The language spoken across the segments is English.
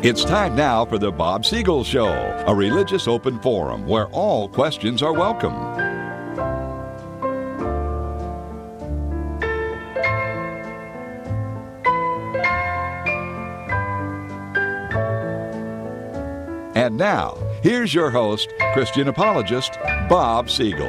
It's time now for the Bob Siegel Show, a religious open forum where all questions are welcome. And now, here's your host, Christian apologist, Bob Siegel.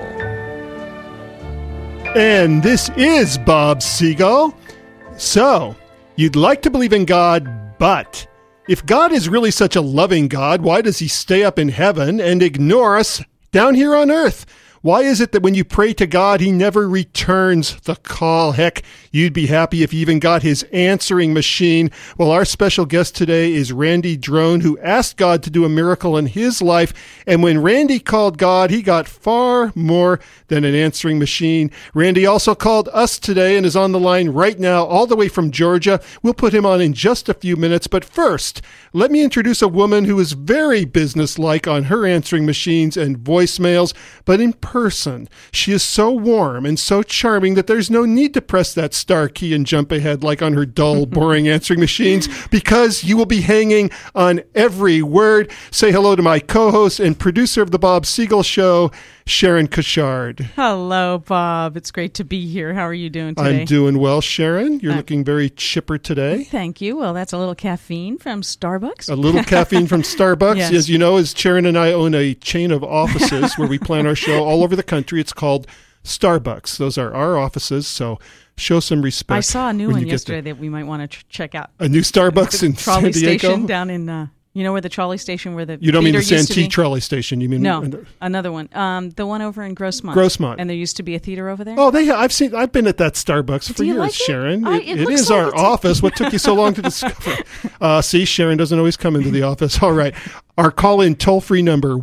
And this is Bob Siegel. So, you'd like to believe in God, but if God is really such a loving God, why does he stay up in heaven and ignore us down here on earth? Why is it that when you pray to God, he never returns the call? Heck, you'd be happy if he even got his answering machine. Well, our special guest today is Randy Drone, who asked God to do a miracle in his life. And when Randy called God, he got far more than an answering machine. Randy also called us today and is on the line right now, all the way from Georgia. We'll put him on in just a few minutes. But first, let me introduce a woman who is very businesslike on her answering machines and voicemails, but in person, she is so warm and so charming that there's no need to press that star key and jump ahead like on her dull, boring answering machines, because you will be hanging on every word. Say hello to my co-host and producer of the Bob Siegel Show, Sharon Cashard. Hello, Bob. It's great to be here. How are you doing today? I'm doing well, Sharon. You're looking very chipper today. Thank you. Well, that's a little caffeine from Starbucks. A little caffeine from Starbucks. Yes. As you know, as Sharon and I own a chain of offices where we plan our show all over the country. It's called Starbucks. Those are our offices, so show some respect. I saw a new one yesterday that we might want to check out. A new Starbucks in Trolley San Diego? station down in... you know where the trolley station where the You don't mean the theater used to Santee be? trolley station? You mean No, another one. The one over in Grossmont. Grossmont. And there used to be a theater over there. Oh, I've been at that Starbucks for Do you years, like it? Sharon. It It looks is like our it's- office. What took you so long to discover? See, Sharon doesn't always come into the office. All right. Our call-in toll-free number,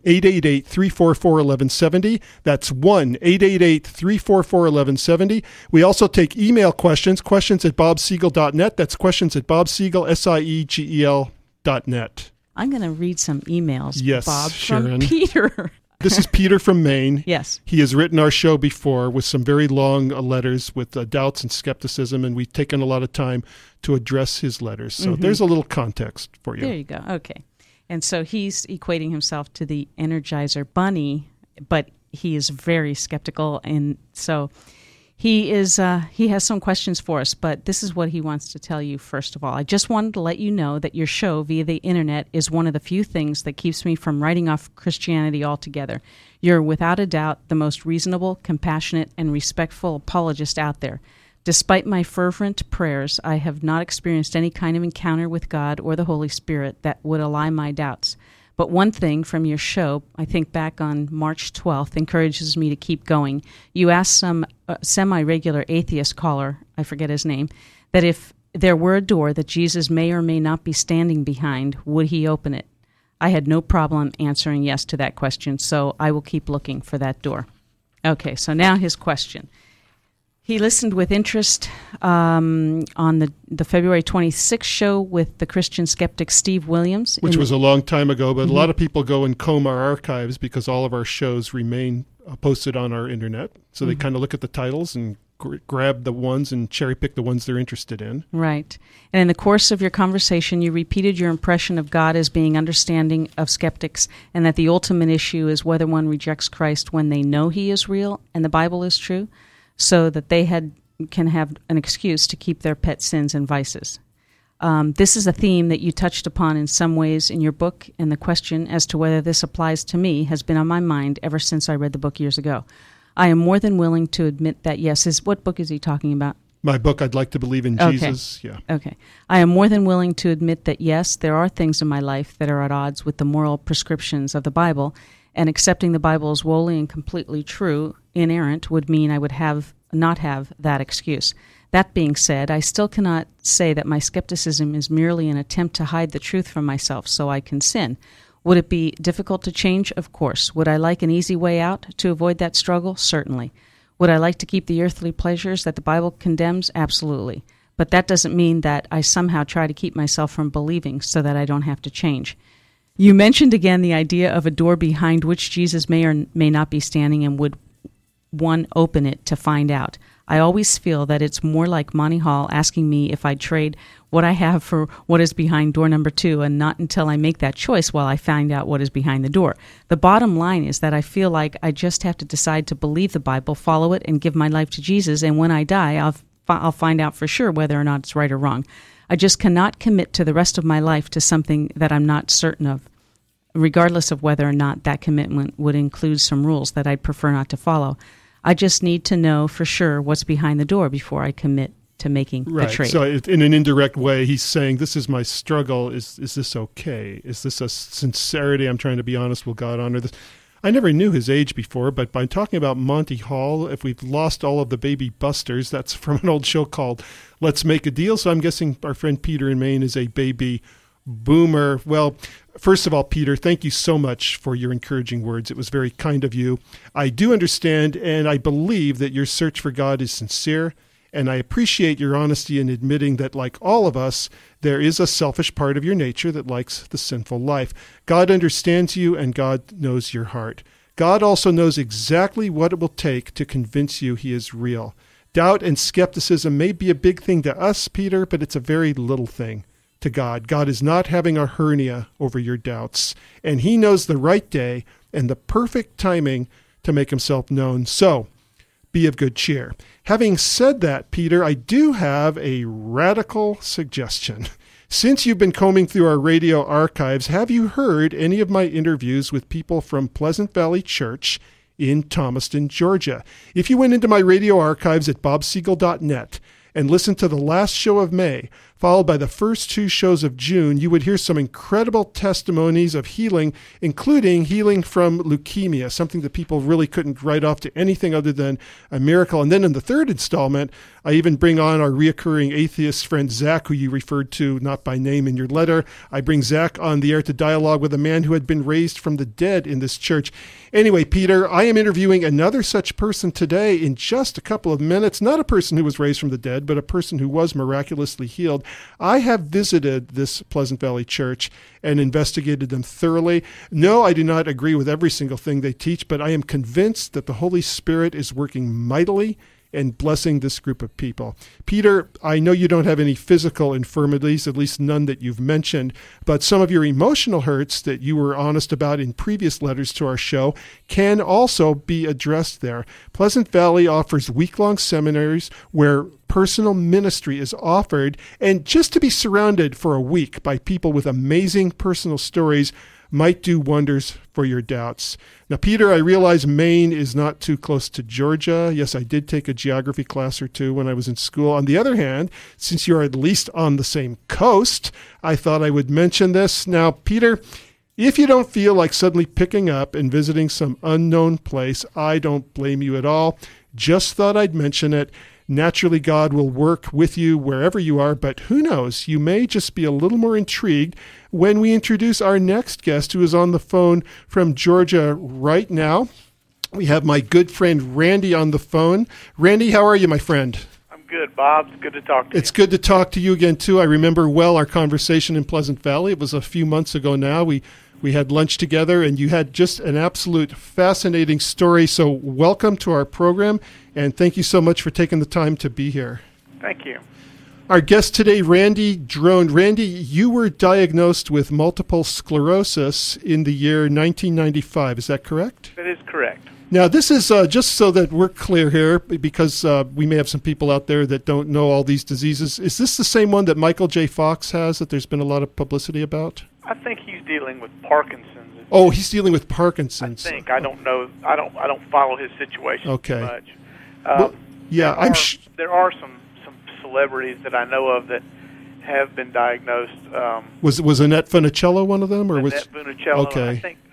1-888-344-1170. That's 1-888-344-1170. We also take email questions at bobsiegel.net. That's questions at bobsiegel.net. I'm going to read some emails, Yes, Bob, Sharon. from Peter. This is Peter from Maine. Yes. He has written our show before with some very long letters with doubts and skepticism, and we've taken a lot of time to address his letters. So there's a little context for you. There you go. Okay. And so he's equating himself to the Energizer Bunny, but he is very skeptical. And so he has some questions for us, but this is what he wants to tell you first of all. I just wanted to let you know that your show via the internet is one of the few things that keeps me from writing off Christianity altogether. You're without a doubt the most reasonable, compassionate, and respectful apologist out there. Despite my fervent prayers, I have not experienced any kind of encounter with God or the Holy Spirit that would allay my doubts. But one thing from your show, I think back on March 12th, encourages me to keep going. You asked some semi-regular atheist caller, I forget his name, that if there were a door that Jesus may or may not be standing behind, would he open it? I had no problem answering yes to that question, so I will keep looking for that door. Okay, so now his question. He listened with interest on the February 26th show with the Christian skeptic Steve Williams. Which was a long time ago, but a lot of people go and comb our archives because all of our shows remain posted on our internet. So they kind of look at the titles and grab the ones and cherry pick the ones they're interested in. Right. And in the course of your conversation, you repeated your impression of God as being understanding of skeptics, and that the ultimate issue is whether one rejects Christ when they know he is real and the Bible is true, so that they can have an excuse to keep their pet sins and vices. This is a theme that you touched upon in some ways in your book, and the question as to whether this applies to me has been on my mind ever since I read the book years ago. I am more than willing to admit that, yes. What book is he talking about? My book, I'd Like to Believe in Jesus. Yeah. Okay. I am more than willing to admit that, yes, there are things in my life that are at odds with the moral prescriptions of the Bible, and accepting the Bible as wholly and completely true, inerrant, would mean I would not have that excuse. That being said, I still cannot say that my skepticism is merely an attempt to hide the truth from myself so I can sin. Would it be difficult to change? Of course. Would I like an easy way out to avoid that struggle? Certainly. Would I like to keep the earthly pleasures that the Bible condemns? Absolutely. But that doesn't mean that I somehow try to keep myself from believing so that I don't have to change. You mentioned again the idea of a door behind which Jesus may or may not be standing, and would one open it to find out. I always feel that it's more like Monty Hall asking me if I'd trade what I have for what is behind door number 2, and not until I make that choice will I find out what is behind the door. The bottom line is that I feel like I just have to decide to believe the Bible, follow it, and give my life to Jesus, and when I die, I'll find out for sure whether or not it's right or wrong. I just cannot commit to the rest of my life to something that I'm not certain of, regardless of whether or not that commitment would include some rules that I'd prefer not to follow. I just need to know for sure what's behind the door before I commit to making the trade. So in an indirect way, he's saying, this is my struggle. Is this okay? Is this a sincerity? I'm trying to be honest. Will God honor this? I never knew his age before, but by talking about Monty Hall, if we've lost all of the baby busters, that's from an old show called Let's Make a Deal. So I'm guessing our friend Peter in Maine is a baby boomer. Well, first of all, Peter, thank you so much for your encouraging words. It was very kind of you. I do understand, and I believe that your search for God is sincere, and I appreciate your honesty in admitting that, like all of us, there is a selfish part of your nature that likes the sinful life. God understands you, and God knows your heart. God also knows exactly what it will take to convince you he is real. Doubt and skepticism may be a big thing to us, Peter, but it's a very little thing to God. God is not having a hernia over your doubts, and he knows the right day and the perfect timing to make himself known. So, be of good cheer. Having said that, Peter, I do have a radical suggestion. Since you've been combing through our radio archives, have you heard any of my interviews with people from Pleasant Valley Church in Thomaston, Georgia? If you went into my radio archives at bobsiegel.net and listened to the last show of May, followed by the first 2 shows of June, you would hear some incredible testimonies of healing, including healing from leukemia, something that people really couldn't write off to anything other than a miracle. And then in the 3rd installment, I even bring on our reoccurring atheist friend Zach, who you referred to not by name in your letter. I bring Zach on the air to dialogue with a man who had been raised from the dead in this church. Anyway, Peter, I am interviewing another such person today in just a couple of minutes. Not a person who was raised from the dead, but a person who was miraculously healed. I have visited this Pleasant Valley Church and investigated them thoroughly. No, I do not agree with every single thing they teach, but I am convinced that the Holy Spirit is working mightily and blessing this group of people. Peter, I know you don't have any physical infirmities, at least none that you've mentioned, but some of your emotional hurts that you were honest about in previous letters to our show can also be addressed there. Pleasant Valley offers week-long seminaries where personal ministry is offered, and just to be surrounded for a week by people with amazing personal stories might do wonders for your doubts. Now, Peter, I realize Maine is not too close to Georgia. Yes, I did take a geography class or 2 when I was in school. On the other hand, since you're at least on the same coast, I thought I would mention this. Now, Peter, if you don't feel like suddenly picking up and visiting some unknown place, I don't blame you at all. Just thought I'd mention it. Naturally, God will work with you wherever you are, but who knows? You may just be a little more intrigued when we introduce our next guest, who is on the phone from Georgia right now. We have my good friend Randy on the phone. Randy, how are you, my friend? I'm good, Bob. It's good to talk to you. It's good to talk to you again, too. I remember well our conversation in Pleasant Valley. It was a few months ago now. We had lunch together, and you had just an absolute fascinating story. So welcome to our program, and thank you so much for taking the time to be here. Thank you. Our guest today, Randy Drone. Randy, you were diagnosed with multiple sclerosis in the year 1995. Is that correct? That is correct. Now, this is just so that we're clear here, because we may have some people out there that don't know all these diseases. Is this the same one that Michael J. Fox has that there's been a lot of publicity about? I think he's dealing with Parkinson's. Oh, he's dealing with Parkinson's. I think. I don't know. I don't follow his situation okay. too much. Well, yeah, there are some celebrities that I know of that have been diagnosed. Was Annette Funicello one of them, or Annette Funicello? Okay. I think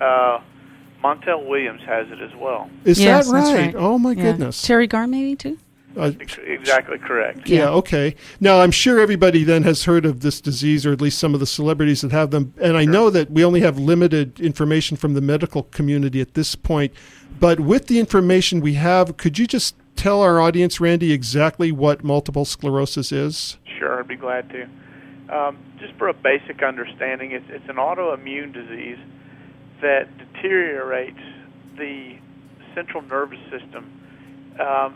Montel Williams has it as well. Is yes, that right? That's right? Oh my yeah. goodness. Terry Garr maybe too? Exactly correct. Yeah, okay. Now, I'm sure everybody then has heard of this disease, or at least some of the celebrities that have them. And I know that we only have limited information from the medical community at this point. But with the information we have, could you just tell our audience, Randy, exactly what multiple sclerosis is? Sure, I'd be glad to. Just for a basic understanding, it's an autoimmune disease that deteriorates the central nervous system.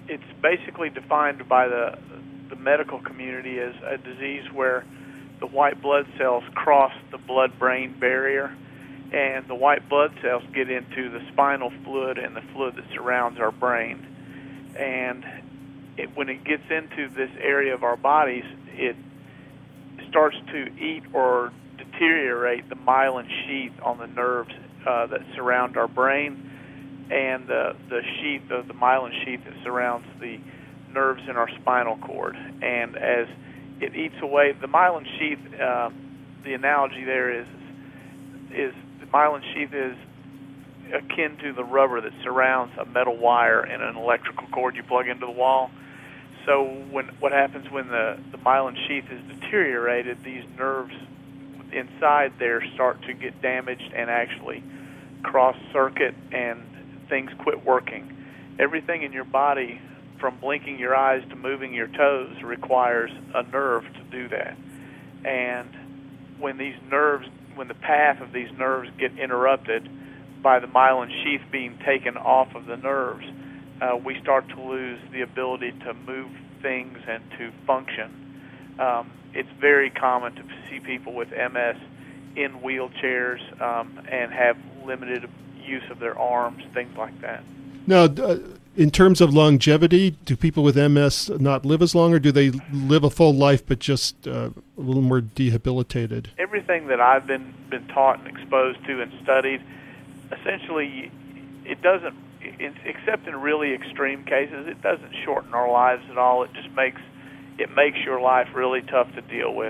it's basically defined by the medical community as a disease where the white blood cells cross the blood-brain barrier, and the white blood cells get into the spinal fluid and the fluid that surrounds our brain. And when it gets into this area of our bodies, it starts to eat or deteriorate the myelin sheath on the nerves that surround our brain, and the sheath of the myelin sheath that surrounds the nerves in our spinal cord. And as it eats away, the myelin sheath, the analogy there is the myelin sheath is akin to the rubber that surrounds a metal wire in an electrical cord you plug into the wall. So what happens when the myelin sheath is deteriorated, these nerves inside there start to get damaged and actually cross-circuit, and things quit working. Everything in your body, from blinking your eyes to moving your toes, requires a nerve to do that. And when the path of these nerves get interrupted by the myelin sheath being taken off of the nerves, we start to lose the ability to move things and to function. It's very common to see people with MS in wheelchairs and have limited use of their arms, things like that. Now, in terms of longevity, do people with MS not live as long, or do they live a full life but just a little more debilitated? Everything that I've been taught and exposed to and studied, essentially, it doesn't, except in really extreme cases, it doesn't shorten our lives at all. It just makes your life really tough to deal with.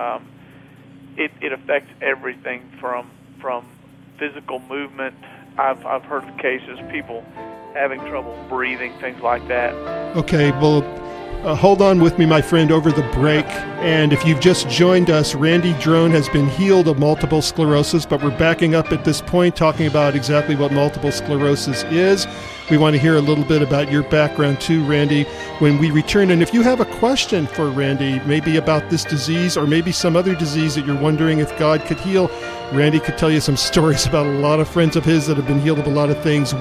It affects everything from physical movement. I've heard of cases, people having trouble breathing, things like that. Okay, well, hold on with me, my friend, over the break. And if you've just joined us, Randy Drone has been healed of multiple sclerosis, but we're backing up at this point, talking about exactly what multiple sclerosis is. We want to hear a little bit about your background too, Randy, when we return. And if you have a question for Randy, maybe about this disease or maybe some other disease that you're wondering if God could heal, Randy could tell you some stories about a lot of friends of his that have been healed of a lot of things.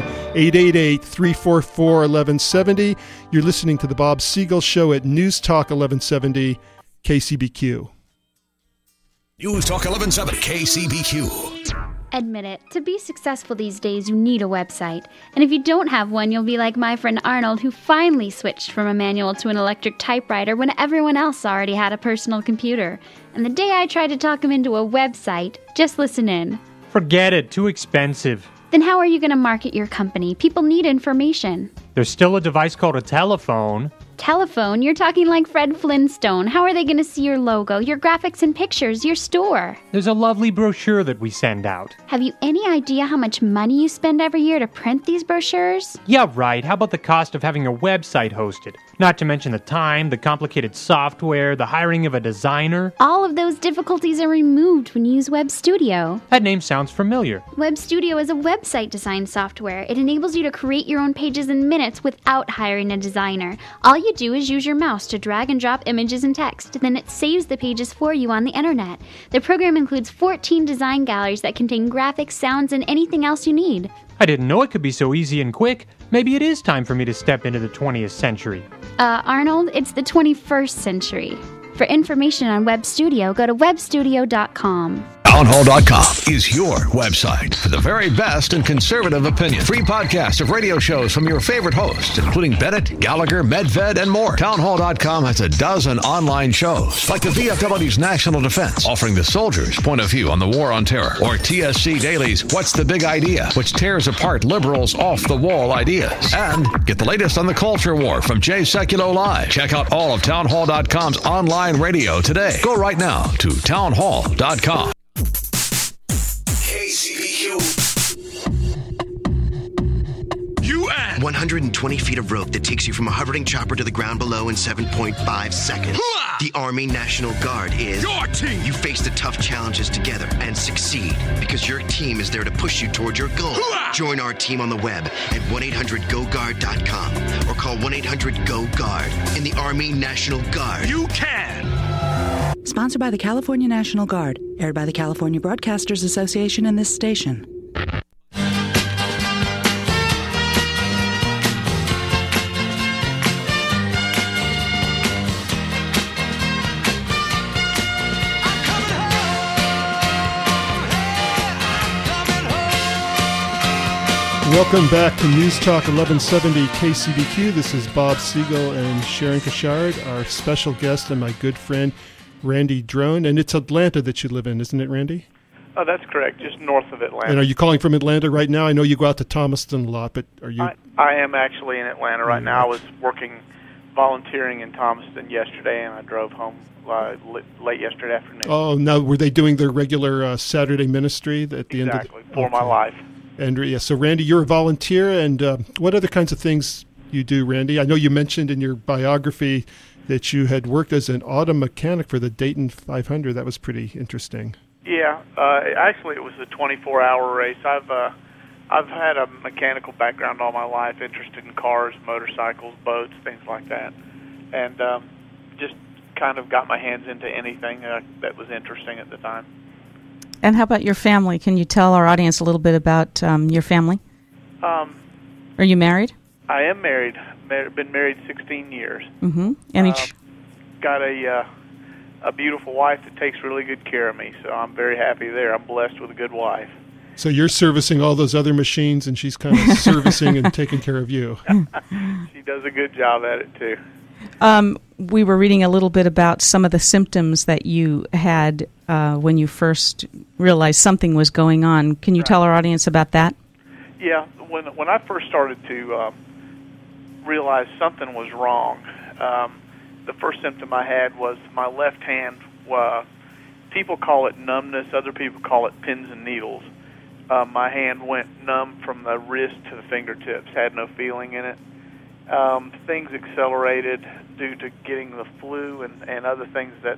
1-888-344-1170. You're listening to The Bob Siegel Show at News Talk 1170 KCBQ. News Talk 1170 KCBQ. Admit it, to be successful these days, you need a website. And if you don't have one, you'll be like my friend Arnold, who finally switched from a manual to an electric typewriter when everyone else already had a personal computer. And the day I tried to talk him into a website, just listen in. Forget it, too expensive. Then how are you going to market your company? People need information. There's still a device called a telephone. Telephone? You're talking like Fred Flintstone. How are they going to see your logo, your graphics and pictures, your store? There's a lovely brochure that we send out. Have you any idea how much money you spend every year to print these brochures? Yeah, right. How about the cost of having a website hosted? Not to mention the time, the complicated software, the hiring of a designer. All of those difficulties are removed when you use Web Studio. That name sounds familiar. Web Studio is a website design software. It enables you to create your own pages in minutes without hiring a designer. All you do is use your mouse to drag and drop images and text. Then it saves the pages for you on the internet. The program includes 14 design galleries that contain graphics, sounds, and anything else you need. I didn't know it could be so easy and quick. Maybe it is time for me to step into the 20th century. Arnold, it's the 21st century. For information on Web Studio, go to webstudio.com. Townhall.com is your website for the very best and conservative opinion. Free podcasts of radio shows from your favorite hosts, including Bennett, Gallagher, Medved, and more. Townhall.com has a dozen online shows, like the VFW's National Defense, offering the soldier's point of view on the war on terror, or TSC Daily's What's the Big Idea, which tears apart liberals' off-the-wall ideas. And get the latest on the culture war from Jay Sekulow Live. Check out all of Townhall.com's online radio today. Go right now to Townhall.com. KCBQ. 120 feet of rope that takes you from a hovering chopper to the ground below in 7.5 seconds. The Army National Guard is your team. You face the tough challenges together and succeed because your team is there to push you toward your goal. Join our team on the web at 1-800-GO-GUARD.com or call 1-800-GO-GUARD. In the Army National Guard, You can. Sponsored by the California National Guard. Aired by the California Broadcasters Association and this station. Welcome back to News Talk 1170 KCBQ. This is Bob Siegel and Sharon Kashard, our special guest, and my good friend Randy Drone. And it's Atlanta that you live in, isn't it, Randy? Oh, that's correct, just north of Atlanta. And are you calling from Atlanta right now? I know you go out to Thomaston a lot, but are you... I am actually in Atlanta right now. I was volunteering in Thomaston yesterday, and I drove home late yesterday afternoon. Oh, now were they doing their regular Saturday ministry at the end of... Exactly, For My Life. And yeah, so Randy, you're a volunteer, and what other kinds of things you do, Randy? I know you mentioned in your biography that you had worked as an auto mechanic for the Dayton 500. That was pretty interesting. Yeah, actually, it was a 24-hour race. I've had a mechanical background all my life, interested in cars, motorcycles, boats, things like that, and just kind of got my hands into anything that was interesting at the time. And how about your family? Can you tell our audience a little bit about your family? Are you married? I am married. Been married 16 years. Mm-hmm. And got a beautiful wife that takes really good care of me, so I'm very happy there. I'm blessed with a good wife. So you're servicing all those other machines, and she's kind of servicing and taking care of you. She does a good job at it, too. We were reading a little bit about some of the symptoms that you had when you first realized something was going on. Can you tell our audience about that? Yeah, when I first started to realize something was wrong, the first symptom I had was my left hand. People call it numbness. Other people call it pins and needles. My hand went numb from the wrist to the fingertips, had no feeling in it. Things accelerated due to getting the flu and other things that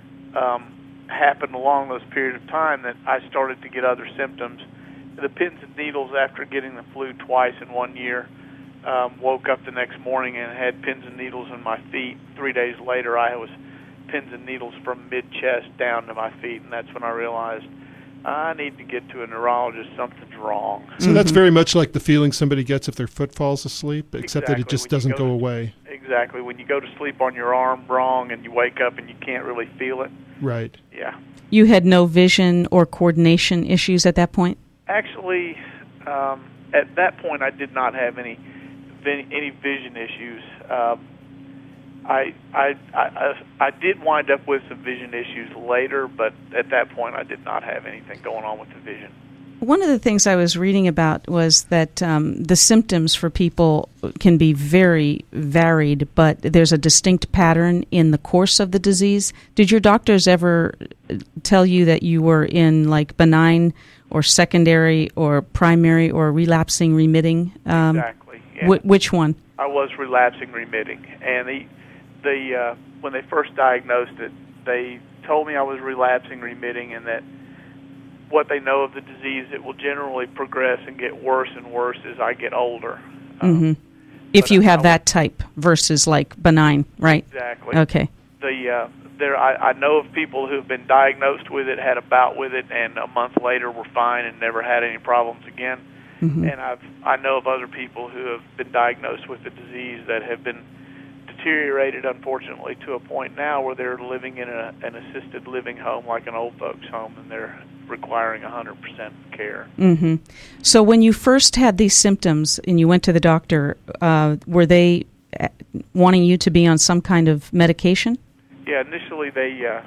happened along those periods of time that I started to get other symptoms. The pins and needles after getting the flu twice in 1 year, woke up the next morning and had pins and needles in my feet. 3 days later, I was pins and needles from mid-chest down to my feet, and that's when I realized I need to get to a neurologist. Something's wrong. So that's very much like the feeling somebody gets if their foot falls asleep, except that it just doesn't go away. Exactly. When you go to sleep on your arm wrong and you wake up and you can't really feel it. Right. Yeah. You had no vision or coordination issues at that point? Actually, at that point, I did not have any vision issues. I did wind up with some vision issues later, but at that point I did not have anything going on with the vision. One of the things I was reading about was that the symptoms for people can be very varied, but there's a distinct pattern in the course of the disease. Did your doctors ever tell you that you were in like benign or secondary or primary or relapsing remitting? Exactly. Yeah. Which one? I was relapsing remitting, and when they first diagnosed it, they told me I was relapsing remitting, and that what they know of the disease, it will generally progress and get worse and worse as I get older. Mm-hmm. If you have that type versus like benign, right? Exactly. Okay. I know of people who have been diagnosed with it, had a bout with it, and a month later were fine and never had any problems again. Mm-hmm. And I know of other people who have been diagnosed with the disease that have been deteriorated, unfortunately, to a point now where they're living in an assisted living home, like an old folks' home, and they're requiring 100% care. Mm-hmm. So when you first had these symptoms and you went to the doctor, were they wanting you to be on some kind of medication? Yeah, initially they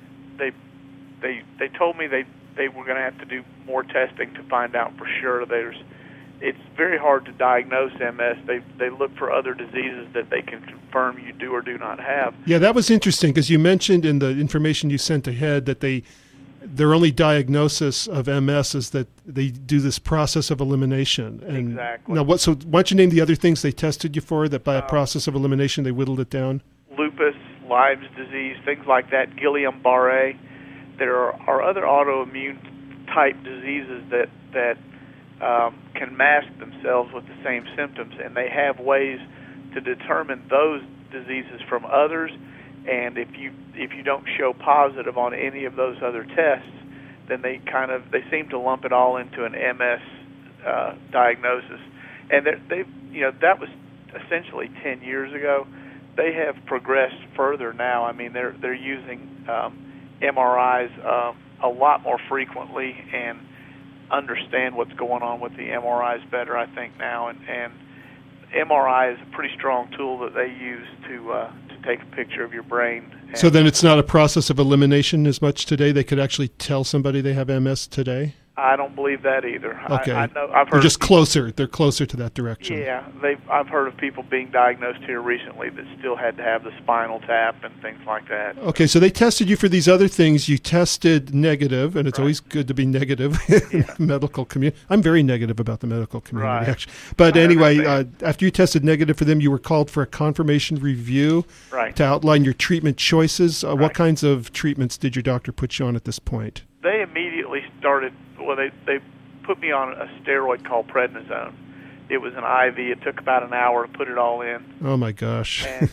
told me they were going to have to do more testing to find out for sure. It's very hard to diagnose MS. They look for other diseases that they can confirm you do or do not have. Yeah, that was interesting because you mentioned in the information you sent ahead that their only diagnosis of MS is that they do this process of elimination. And exactly. Now, why don't you name the other things they tested you for that by a process of elimination they whittled it down? Lupus, Lyme's disease, things like that, Guillain-Barré. There are other autoimmune type diseases that can mask themselves with the same symptoms, and they have ways to determine those diseases from others. And if you don't show positive on any of those other tests, then they seem to lump it all into an MS diagnosis. And that was essentially 10 years ago. They have progressed further now. I mean, they're using MRIs a lot more frequently, and understand what's going on with the MRIs better, I think, now, and MRI is a pretty strong tool that they use to take a picture of your brain. So then it's not a process of elimination as much today? They could actually tell somebody they have MS today? I don't believe that either. Okay. I know, I've heard They're just closer. They're closer to that direction. Yeah, I've heard of people being diagnosed here recently that still had to have the spinal tap and things like that. Okay, so they tested you for these other things. You tested negative, and it's always good to be negative in the medical community. I'm very negative about the medical community, actually. But anyway, after you tested negative for them, you were called for a confirmation review to outline your treatment choices. What kinds of treatments did your doctor put you on at this point? They immediately started, they put me on a steroid called prednisone. It was an IV. It took about an hour to put it all in. Oh, my gosh. And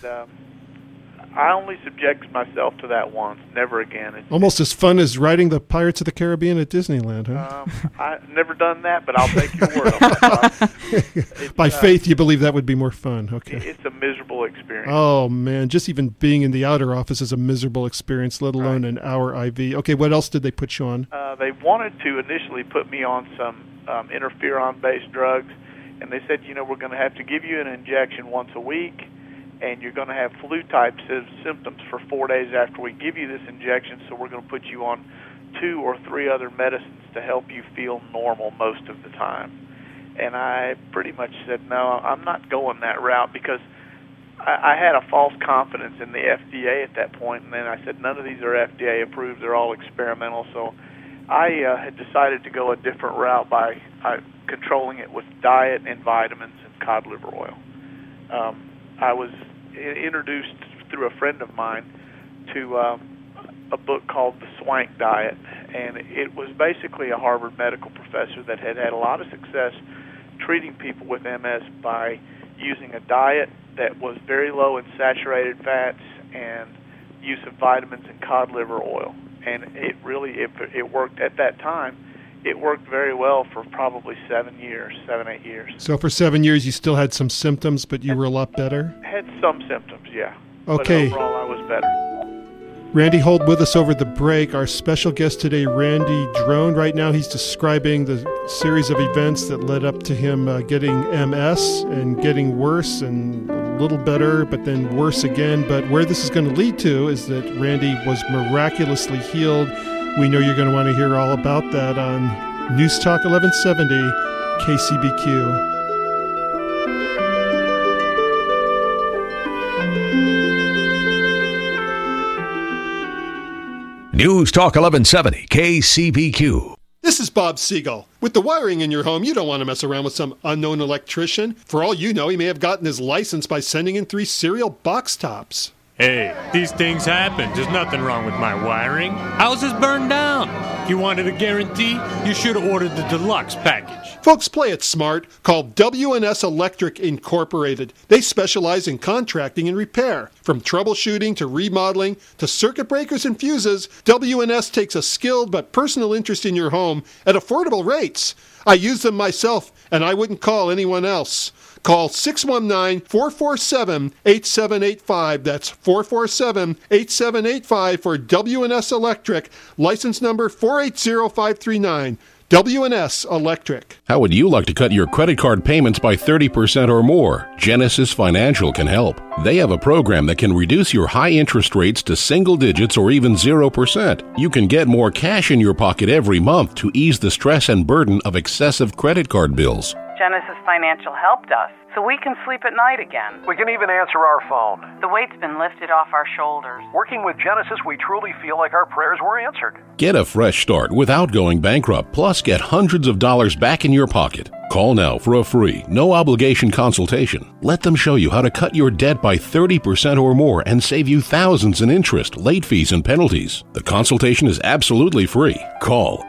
I only subjected myself to that once, never again. Almost as fun as riding the Pirates of the Caribbean at Disneyland, huh? I've never done that, but I'll take your word on it. By faith, you believe that would be more fun. Okay. It's a miserable experience. Oh, man. Just even being in the outer office is a miserable experience, let alone an hour IV. Okay, what else did they put you on? They wanted to initially put me on some interferon-based drugs, and they said, we're going to have to give you an injection once a week, and you're going to have flu-type symptoms for 4 days after we give you this injection, so we're going to put you on 2 or 3 other medicines to help you feel normal most of the time. And I pretty much said, no, I'm not going that route, because I had a false confidence in the FDA at that point, and then I said, none of these are FDA approved, they're all experimental, so I had decided to go a different route by controlling it with diet and vitamins and cod liver oil. I was introduced through a friend of mine to a book called The Swank Diet, and it was basically a Harvard medical professor that had had a lot of success treating people with MS by using a diet that was very low in saturated fats and use of vitamins and cod liver oil. And it really, it worked at that time. It worked very well for probably 7, 8 years. So for 7 years, you still had some symptoms, but you were a lot better? Had some symptoms, yeah. Okay. But overall, I was better. Randy, hold with us over the break. Our special guest today, Randy Drone. Right now, he's describing the series of events that led up to him getting MS and getting worse and a little better, but then worse again. But where this is going to lead to is that Randy was miraculously healed. We know you're going to want to hear all about that on News Talk 1170 KCBQ. News Talk 1170 KCBQ. This is Bob Siegel. With the wiring in your home, you don't want to mess around with some unknown electrician. For all you know, he may have gotten his license by sending in 3 serial box tops. Hey, these things happen. There's nothing wrong with my wiring. Ours is burned down. If you wanted a guarantee, you should have ordered the deluxe package. Folks, play it smart. Call W&S Electric Incorporated. They specialize in contracting and repair. From troubleshooting to remodeling to circuit breakers and fuses, W&S takes a skilled but personal interest in your home at affordable rates. I use them myself, and I wouldn't call anyone else. Call 619-447-8785. That's 447-8785 for W&S Electric. License number 480539. W&S Electric. How would you like to cut your credit card payments by 30% or more? Genesis Financial can help. They have a program that can reduce your high interest rates to single digits or even 0%. You can get more cash in your pocket every month to ease the stress and burden of excessive credit card bills. Genesis Financial helped us, so we can sleep at night again. We can even answer our phone. The weight's been lifted off our shoulders. Working with Genesis, we truly feel like our prayers were answered. Get a fresh start without going bankrupt, plus get hundreds of dollars back in your pocket. Call now for a free, no-obligation consultation. Let them show you how to cut your debt by 30% or more and save you thousands in interest, late fees, and penalties. The consultation is absolutely free. Call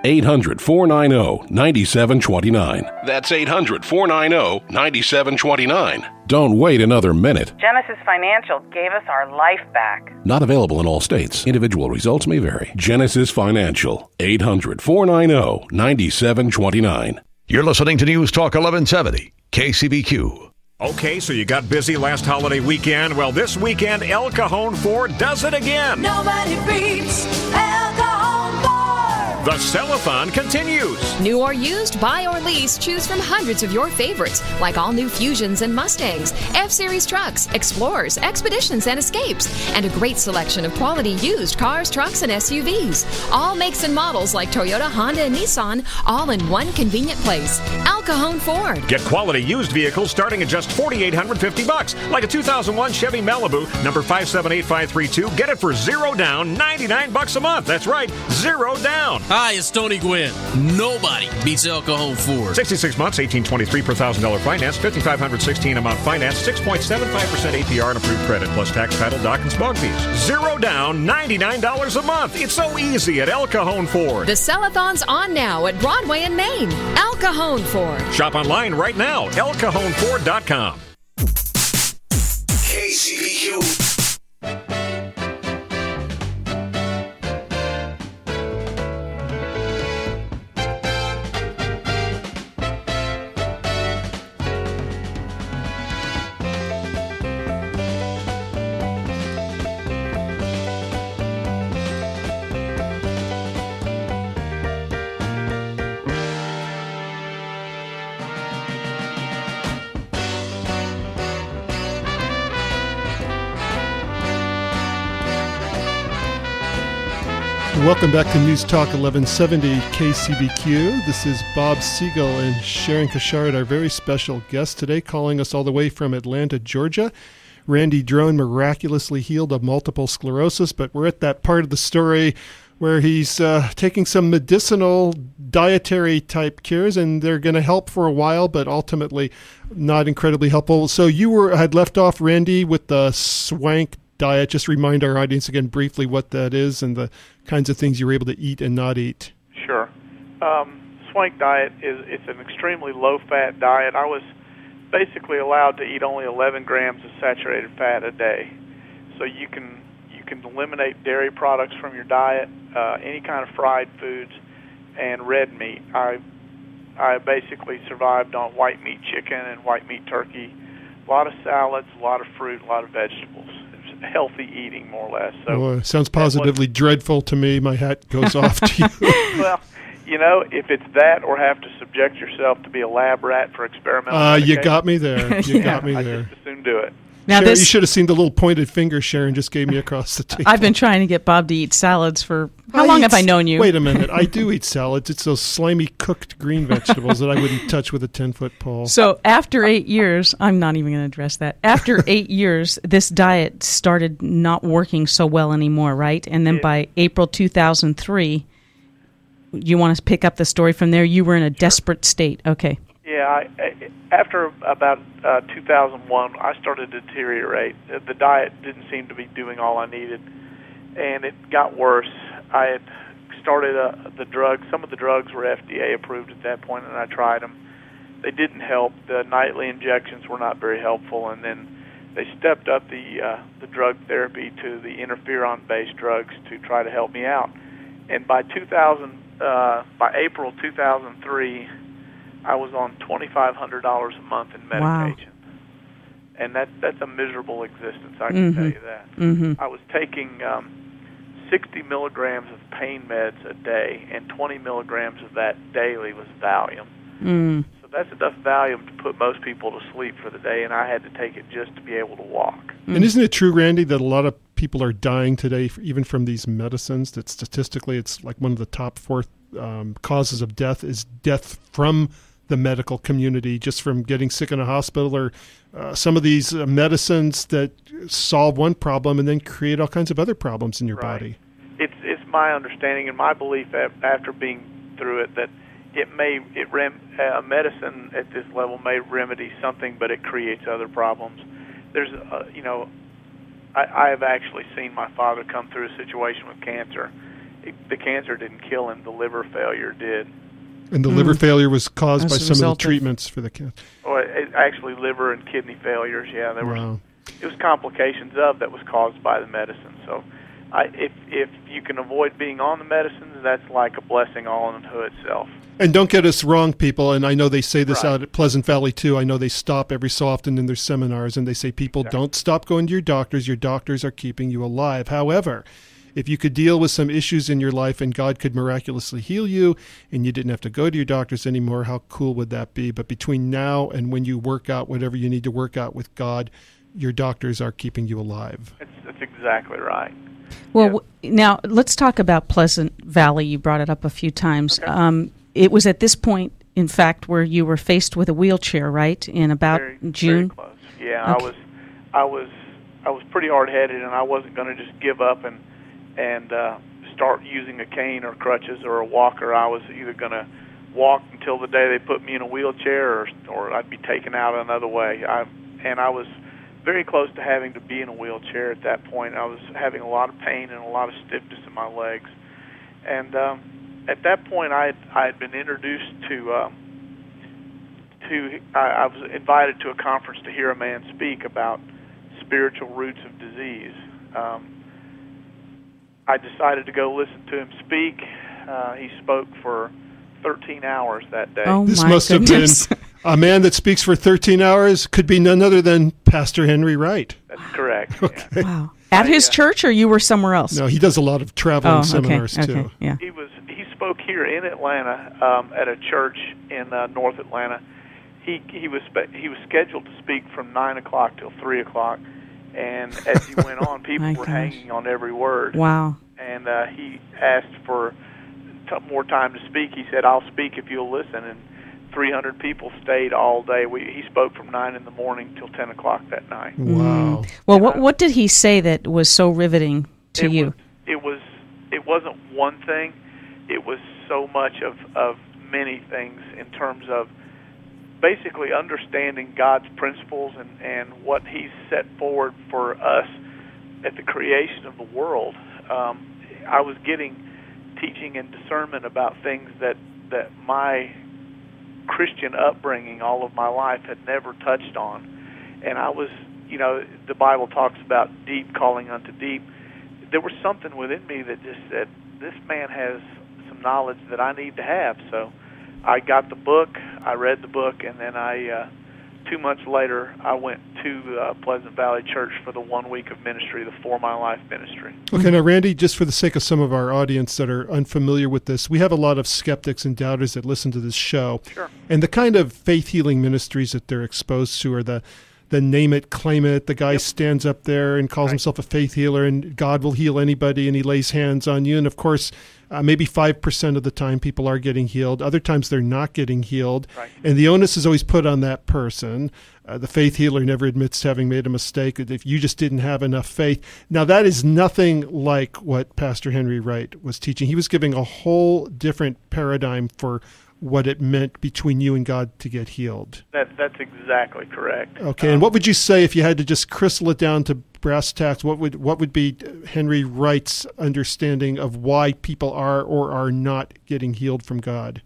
800-490-9729. That's 800-490-9729. Don't wait another minute. Genesis Financial gave us our life back. Not available in all states. Individual results may vary. Genesis Financial. 800-490-9729. You're listening to News Talk 1170, KCBQ. Okay, so you got busy last holiday weekend. Well, this weekend, El Cajon Ford does it again. Nobody beats El Cajon Ford. The Sell-a-thon continues. New or used, buy or lease, choose from hundreds of your favorites, like all new Fusions and Mustangs, F-Series trucks, Explorers, Expeditions, and Escapes, and a great selection of quality used cars, trucks, and SUVs. All makes and models like Toyota, Honda, and Nissan, all in one convenient place. El Cajon Ford. Get quality used vehicles starting at just $4,850, like a 2001 Chevy Malibu, number 578532. Get it for $0 down, $99 a month. That's right, $0 down. Hi, it's Tony Gwynn. Nobody beats El Cajon Ford. 66 months, $1,823 per $1,000 finance, $5,516 a month finance, 6.75% APR and approved credit, plus tax, title, dock, and smog fees. $0 down, $99 a month. It's so easy at El Cajon Ford. The Sell-a-thon's on now at Broadway and Main. El Cajon Ford. Shop online right now, elcajonford.com. KCBQ. Welcome back to News Talk 1170 KCBQ. This is Bob Siegel and Sharon Kashard, our very special guest today, calling us all the way from Atlanta, Georgia. Randy Drone miraculously healed of multiple sclerosis, but we're at that part of the story where he's taking some medicinal dietary type cures, and they're going to help for a while, but ultimately not incredibly helpful. So you had left off, Randy, with the swank diet. Just remind our audience again briefly what that is and the kinds of things you're able to eat and not eat. Sure. Swank diet it's an extremely low-fat diet. I was basically allowed to eat only 11 grams of saturated fat a day. So you can eliminate dairy products from your diet, any kind of fried foods, and red meat. I basically survived on white meat chicken and white meat turkey, a lot of salads, a lot of fruit, a lot of vegetables. Healthy eating, more or less. So sounds positively dreadful to me. My hat goes off to you. Well, if it's that or have to subject yourself to be a lab rat for experimental you got me there. You got me there. I just assume do it. Now Sharon, you should have seen the little pointed finger Sharon just gave me across the table. I've been trying to get Bob to eat salads for... How long have I known you? Wait a minute. I do eat salads. It's those slimy cooked green vegetables that I wouldn't touch with a 10-foot pole. So after 8 years, I'm not even going to address that. After 8 years, this diet started not working so well anymore, right? And then by April 2003, you want to pick up the story from there? You were in a desperate state. Okay. Yeah, after about 2001, I started to deteriorate. The diet didn't seem to be doing all I needed, and it got worse. I had started the drugs. Some of the drugs were FDA approved at that point, and I tried them. They didn't help. The nightly injections were not very helpful, and then they stepped up the drug therapy to the interferon-based drugs to try to help me out. And by April 2003. I was on $2,500 a month in medication. Wow. And that's a miserable existence, I can tell you that. Mm-hmm. I was taking 60 milligrams of pain meds a day, and 20 milligrams of that daily was Valium. So that's enough Valium to put most people to sleep for the day, and I had to take it just to be able to walk. And isn't it true, Randy, that a lot of people are dying today, even from these medicines, that statistically it's like one of the top 4 causes of death is death from the medical community, just from getting sick in a hospital, or some of these medicines that solve one problem and then create all kinds of other problems in your body. It's my understanding and my belief after being through it that a medicine at this level may remedy something, but it creates other problems. There's I have actually seen my father come through a situation with cancer. The cancer didn't kill him; the liver failure did. And the liver failure was caused by some of the treatments for the cancer. Oh, actually, liver and kidney failures. Yeah, there were. It was complications that was caused by the medicine. So, if you can avoid being on the medicines, that's like a blessing all unto itself. And don't get us wrong, people, and I know they say this out at Pleasant Valley, too. I know they stop every so often in their seminars, and they say, people, don't stop going to your doctors. Your doctors are keeping you alive. However, if you could deal with some issues in your life and God could miraculously heal you and you didn't have to go to your doctors anymore, how cool would that be? But between now and when you work out whatever you need to work out with God, your doctors are keeping you alive. That's exactly right. Well, now let's talk about Pleasant Valley. You brought it up a few times. Okay. It was at this point, in fact, where you were faced with a wheelchair, right? In about June. Very close. Yeah, okay. I was pretty hard-headed, and I wasn't going to just give up and start using a cane or crutches or a walker. I was either going to walk until the day they put me in a wheelchair, or I'd be taken out another way. I was very close to having to be in a wheelchair at that point. I was having a lot of pain and a lot of stiffness in my legs, and at that point, I had been introduced to. I was invited to a conference to hear a man speak about spiritual roots of disease. I decided to go listen to him speak. He spoke for 13 hours that day. Oh, this my must goodness. have been a man that speaks for 13 hours. Could be none other than Pastor Henry Wright. That's correct. Okay. Yeah. Wow. At his church, or you were somewhere else? No, he does a lot of traveling seminars too. Yeah. He spoke here in Atlanta at a church in North Atlanta. He was scheduled to speak from 9 o'clock till 3 o'clock, and as he went on, people were hanging on every word. Wow. And he asked for more time to speak. He said, "I'll speak if you'll listen." And 300 people stayed all day. He spoke from 9 in the morning till 10 o'clock that night. Wow. Well, what did he say that was so riveting to you? It wasn't one thing. It was so much of many things in terms of basically understanding God's principles and what He's set forward for us at the creation of the world. I was getting teaching and discernment about things that my Christian upbringing all of my life had never touched on. And I was, the Bible talks about deep calling unto deep. There was something within me that just said, this man has some knowledge that I need to have. So I got the book, I read the book, and then 2 months later, I went to Pleasant Valley Church for the 1 week of ministry, the For My Life ministry. Okay, now, Randy, just for the sake of some of our audience that are unfamiliar with this, we have a lot of skeptics and doubters that listen to this show. Sure. And the kind of faith-healing ministries that they're exposed to are the name it, claim it. The guy stands up there and calls himself a faith healer, and God will heal anybody, and he lays hands on you. And, of course, maybe 5% of the time people are getting healed. Other times they're not getting healed. Right. And the onus is always put on that person. The faith healer never admits to having made a mistake if you just didn't have enough faith. Now, that is nothing like what Pastor Henry Wright was teaching. He was giving a whole different paradigm for what it meant between you and God to get healed. That's exactly correct. Okay, and what would you say if you had to just crystal it down to brass tacks? What would be Henry Wright's understanding of why people are or are not getting healed from God?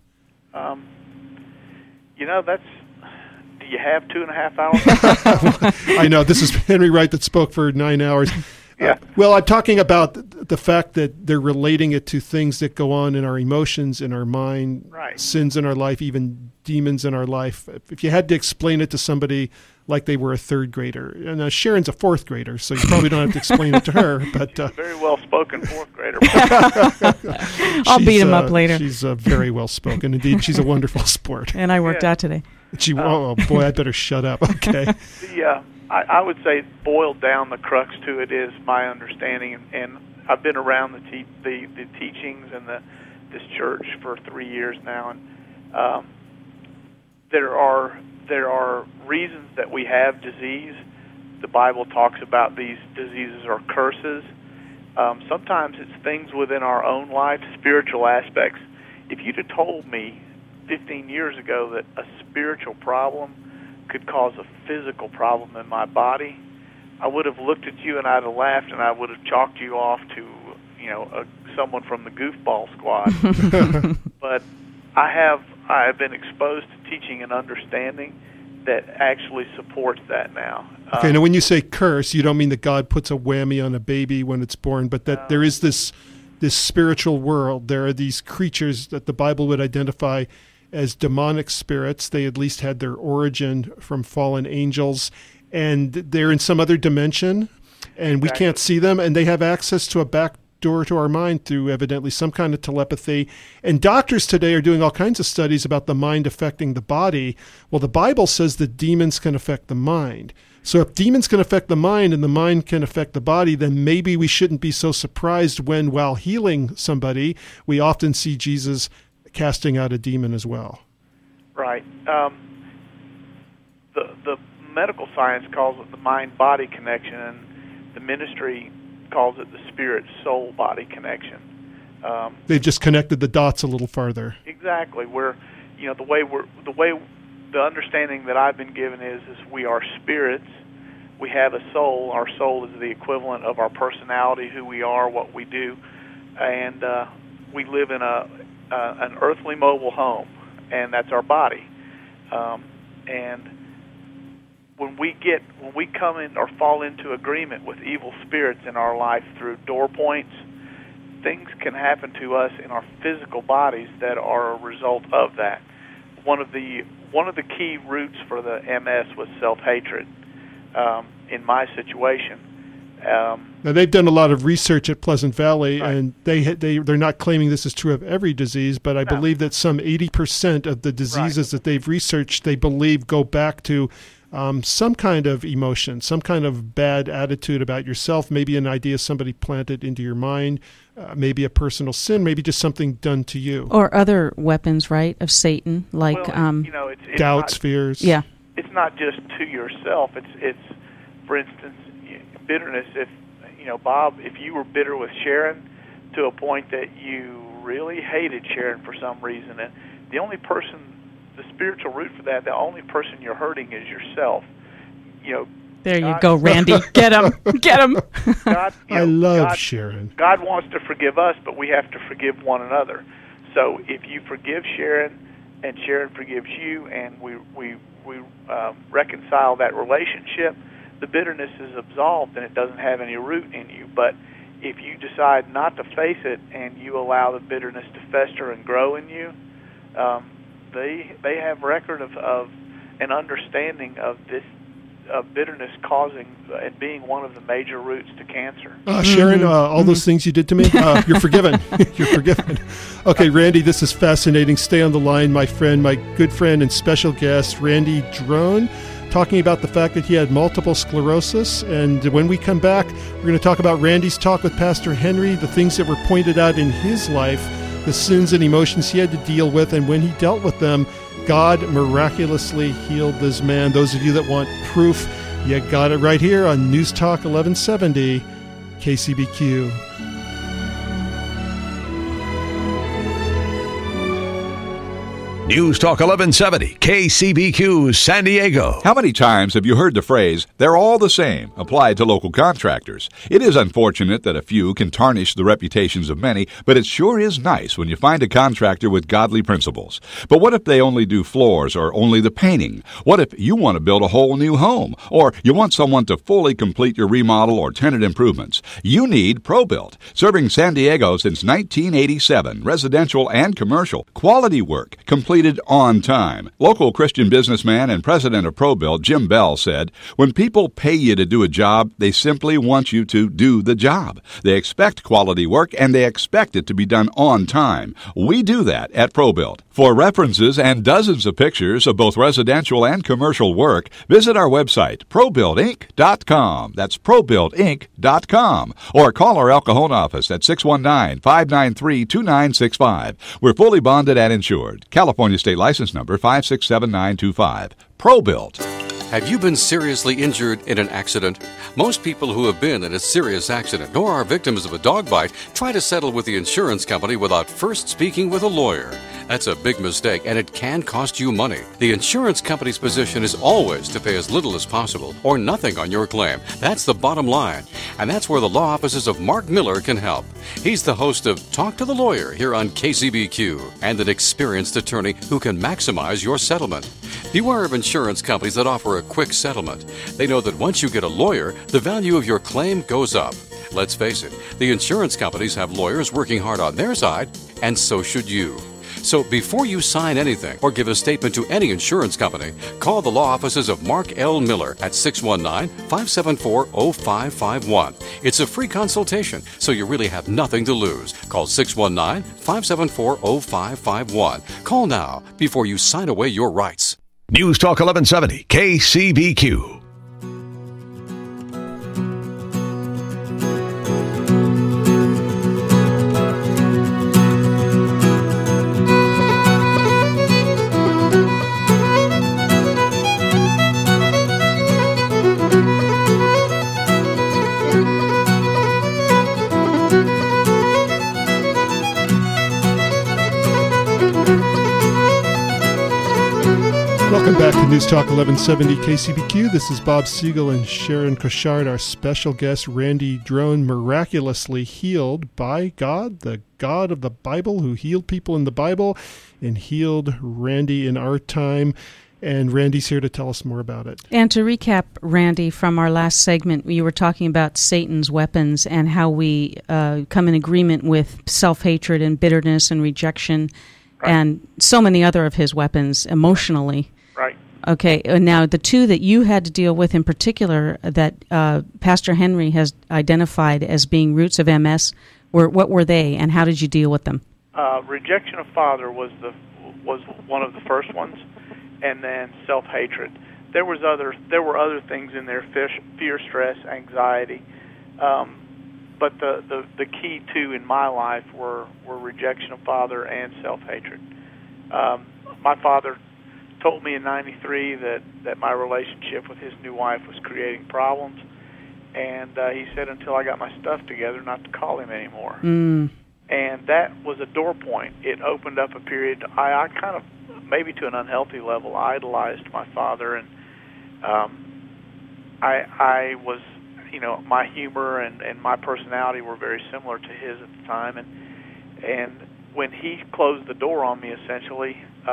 That's. Do you have 2.5 hours? I know this is Henry Wright that spoke for 9 hours. Yeah. Well, I'm talking about the fact that they're relating it to things that go on in our emotions, in our mind, right. Sins in our life, even demons in our life. If you had to explain it to somebody like they were a third grader, and Sharon's a fourth grader, so you probably don't have to explain it to her. But she's a very well-spoken fourth grader. I'll beat him up later. She's very well-spoken. Indeed, she's a wonderful sport. And I worked out today. Oh, boy, I better shut up. Okay. I would say boiled down, the crux to it is my understanding, and I've been around the teachings and this church for 3 years now, and there are reasons that we have disease. The Bible talks about these diseases are curses. Sometimes it's things within our own life, spiritual aspects. If you'd have told me 15 years ago that a spiritual problem could cause a physical problem in my body, I would have looked at you and I'd have laughed, and I would have chalked you off to, someone from the goofball squad. But I have been exposed to teaching and understanding that actually supports that now. Okay, now when you say curse, you don't mean that God puts a whammy on a baby when it's born, but that there is this spiritual world. There are these creatures that the Bible would identify as demonic spirits. They at least had their origin from fallen angels, and they're in some other dimension, and we can't see them, and they have access to a back door to our mind through evidently some kind of telepathy. And doctors today are doing all kinds of studies about the mind affecting the body. Well, the Bible says that demons can affect the mind. So if demons can affect the mind and the mind can affect the body, then maybe we shouldn't be so surprised when, while healing somebody, we often see Jesus casting out a demon as well. Right. The medical science calls it the mind-body connection, and the ministry calls it the spirit-soul-body connection. They've just connected the dots a little farther. Exactly. The understanding that I've been given is we are spirits. We have a soul. Our soul is the equivalent of our personality, who we are, what we do, and we live in an earthly mobile home, and that's our body. And when we come in or fall into agreement with evil spirits in our life through door points, things can happen to us in our physical bodies that are a result of that. One of the key roots for the MS was self-hatred. In my situation. Now they've done a lot of research at Pleasant Valley, right. And they're not claiming this is true of every disease, but I believe that some 80% of the diseases that they've researched, they believe go back to some kind of emotion, some kind of bad attitude about yourself, maybe an idea somebody planted into your mind, maybe a personal sin, maybe just something done to you. Or other weapons, right, of Satan, like it's doubts, fears. Yeah. It's not just to yourself. It's for instance, bitterness. If Bob, if you were bitter with Sharon to a point that you really hated Sharon for some reason, and the only person, the spiritual root for that, the only person you're hurting is yourself. There you go, Randy. Get him. Get him. God, I love Sharon. God wants to forgive us, but we have to forgive one another. So if you forgive Sharon and Sharon forgives you, and we reconcile that relationship, the bitterness is absolved and it doesn't have any root in you. But if you decide not to face it and you allow the bitterness to fester and grow in you, they have record of an understanding of this bitterness causing and being one of the major roots to cancer. Sharon, all those things you did to me, you're forgiven. You're forgiven. Okay, Randy, this is fascinating. Stay on the line, my friend, my good friend and special guest, Randy Drone, talking about the fact that he had multiple sclerosis. And when we come back, we're going to talk about Randy's talk with Pastor Henry, the things that were pointed out in his life, the sins and emotions he had to deal with, and when he dealt with them, God miraculously healed this man. Those of you that want proof, you got it right here on News Talk 1170 KCBQ. News Talk 1170, KCBQ, San Diego. How many times have you heard the phrase, "they're all the same," applied to local contractors? It is unfortunate that a few can tarnish the reputations of many, but it sure is nice when you find a contractor with godly principles. But what if they only do floors or only the painting? What if you want to build a whole new home? Or you want someone to fully complete your remodel or tenant improvements? You need ProBuilt. Serving San Diego since 1987, residential and commercial, quality work, completed on time. Local Christian businessman and president of ProBuilt, Jim Bell, said, "When people pay you to do a job, they simply want you to do the job. They expect quality work, and they expect it to be done on time. We do that at ProBuilt." For references and dozens of pictures of both residential and commercial work, visit our website, ProBuiltInc.com. That's ProBuiltInc.com. Or call our El Cajon office at 619-593-2965. We're fully bonded and insured. California State License Number 567925. ProBuilt. Have you been seriously injured in an accident? Most people who have been in a serious accident or are victims of a dog bite try to settle with the insurance company without first speaking with a lawyer. That's a big mistake, and it can cost you money. The insurance company's position is always to pay as little as possible or nothing on your claim. That's the bottom line. And that's where the law offices of Mark Miller can help. He's the host of Talk to the Lawyer here on KCBQ and an experienced attorney who can maximize your settlement. Beware of insurance companies that offer a quick settlement. They know that once you get a lawyer, the value of your claim goes up. Let's face it, the insurance companies have lawyers working hard on their side, and so should you. So before you sign anything or give a statement to any insurance company, call the law offices of Mark L. Miller at 619-574-0551. It's a free consultation, so you really have nothing to lose. Call 619-574-0551. Call now before you sign away your rights. News Talk 1170, KCBQ. Welcome back to News Talk 1170 KCBQ. This is Bob Siegel and Sharon Cochard. Our special guest, Randy Drone, miraculously healed by God, the God of the Bible, who healed people in the Bible and healed Randy in our time. And Randy's here to tell us more about it. And to recap, Randy, from our last segment, you were talking about Satan's weapons and how we come in agreement with self-hatred and bitterness and rejection and so many other of his weapons emotionally. Right. Okay, now the two that you had to deal with in particular that Pastor Henry has identified as being roots of MS, what were they, and how did you deal with them? Rejection of father was one of the first ones, and then self-hatred. There were other things in there: fear, stress, anxiety. But the key two in my life were rejection of father and self-hatred. My father told me in '93 that my relationship with his new wife was creating problems, and he said until I got my stuff together not to call him anymore. And that was a door point. It opened up a period. I kind of, maybe to an unhealthy level, idolized my father, and I was, my humor and my personality were very similar to his at the time, and when he closed the door on me, essentially,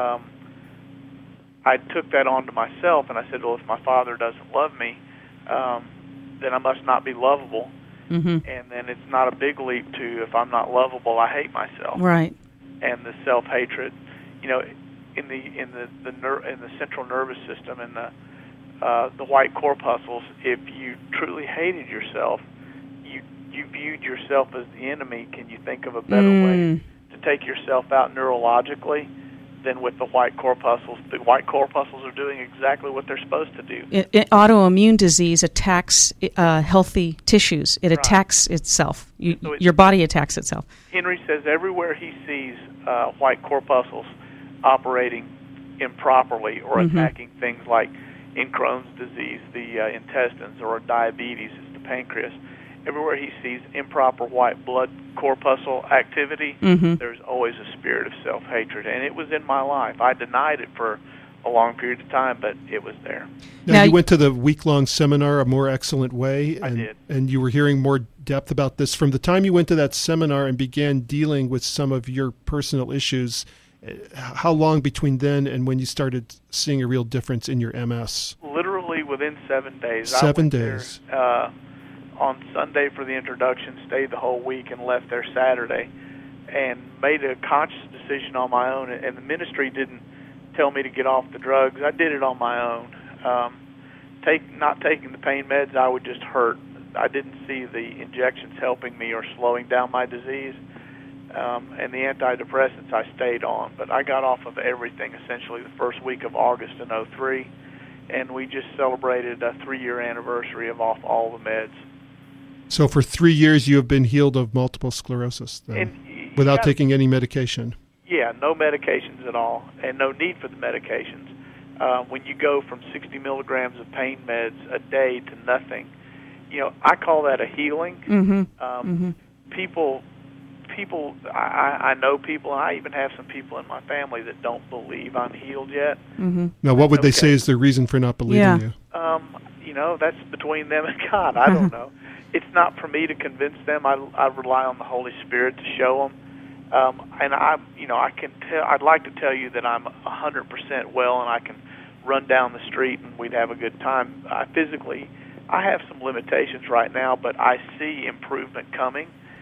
I took that on to myself, and I said, well, if my father doesn't love me, then I must not be lovable. Mm-hmm. And then it's not a big leap to, if I'm not lovable, I hate myself. Right. And the self-hatred, in the central nervous system and the white corpuscles, if you truly hated yourself, you viewed yourself as the enemy. Can you think of a better way to take yourself out neurologically than with the white corpuscles? The white corpuscles are doing exactly what they're supposed to do. Autoimmune disease attacks healthy tissues. It attacks itself. Your body attacks itself. Henry says everywhere he sees white corpuscles operating improperly or attacking things like in Crohn's disease, the intestines, or diabetes, it's the pancreas. Everywhere he sees improper white blood corpuscle activity, there's always a spirit of self-hatred. And it was in my life. I denied it for a long period of time, but it was there. Now you went to the week-long seminar, A More Excellent Way. I did. And you were hearing more depth about this. From the time you went to that seminar and began dealing with some of your personal issues, how long between then and when you started seeing a real difference in your MS? Literally within 7 days. 7 days. On Sunday for the introduction, stayed the whole week, and left there Saturday, and made a conscious decision on my own. And the ministry didn't tell me to get off the drugs. I did it on my own. Not taking the pain meds, I would just hurt. I didn't see the injections helping me or slowing down my disease. And the antidepressants I stayed on. But I got off of everything essentially the first week of August in '03, and we just celebrated a 3-year anniversary of off all the meds. So for 3 years you have been healed of multiple sclerosis then, without taking any medication? Yeah, no medications at all, and no need for the medications. When you go from 60 milligrams of pain meds a day to nothing, I call that a healing. People, I know people, and I even have some people in my family that don't believe I'm healed yet. Now, what would they say is the reason for not believing you? That's between them and God. I don't know. It's not for me to convince them. I rely on the Holy Spirit to show them. And I can tell. I'd like to tell you that I'm 100% well, and I can run down the street and we'd have a good time. I have some limitations right now, but I see improvement coming.